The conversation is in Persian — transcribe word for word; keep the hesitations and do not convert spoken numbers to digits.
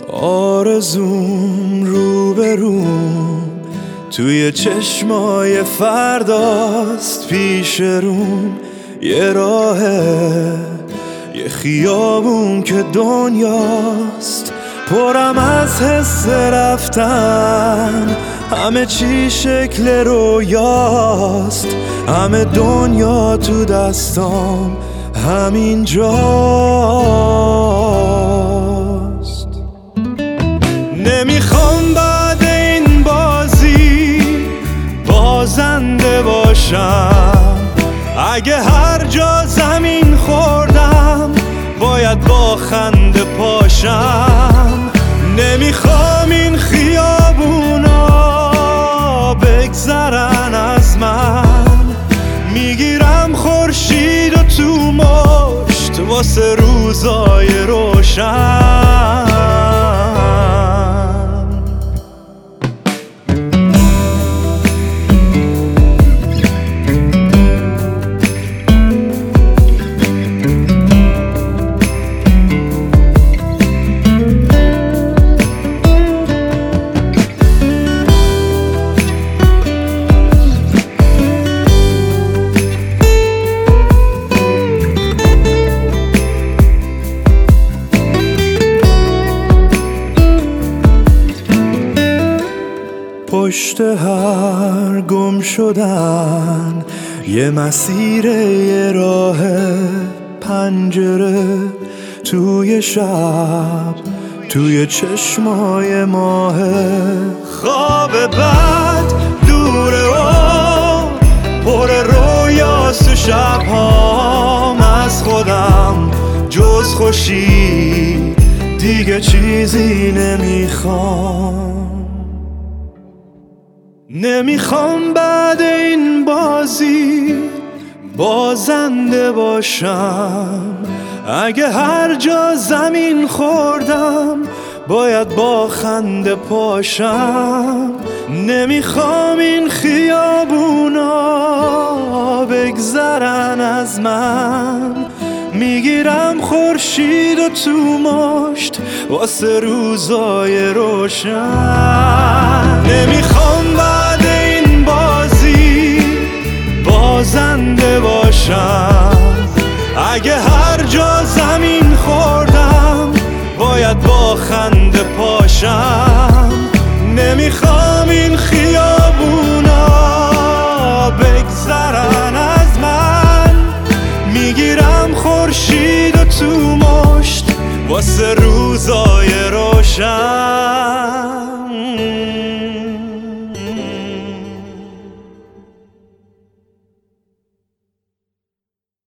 آرزوم روبروم توی چشمای فرداست، پیش روم یه راهه، یه خیابون که دنیاست پرم از حس رفتن، همه چی شکل رویاست، همه دنیا تو دستام همین جاست. نمیخوام بعد این بازی بازنده باشم، اگه هر جا زمین خوردم باید با خنده پاشم. نمیخوام این خیابونا بگذرن از من، میگیرم خورشید و تو مشت واسه روزای روشن. پشت هر گم شدن یه مسیر، یه راه، پنجره توی شب، توی چشمای ماه. خواب بد دوره و پر رویاست تو شبهام، از خودم جز خوشی دیگه چیزی نمیخوام. نمیخوام بعد این بازی بازنده باشم، اگه هر جا زمین خوردم باید با خنده پاشم. نمیخوام این خیابونا بگذرن از من، میگیرم خورشید و تو مشت واسه روزای روشن. نمیخوام بعد این بازی بازنده باشم، اگه هر جا زمین خوردم باید با خنده پاشم. نمیخوام این خیابون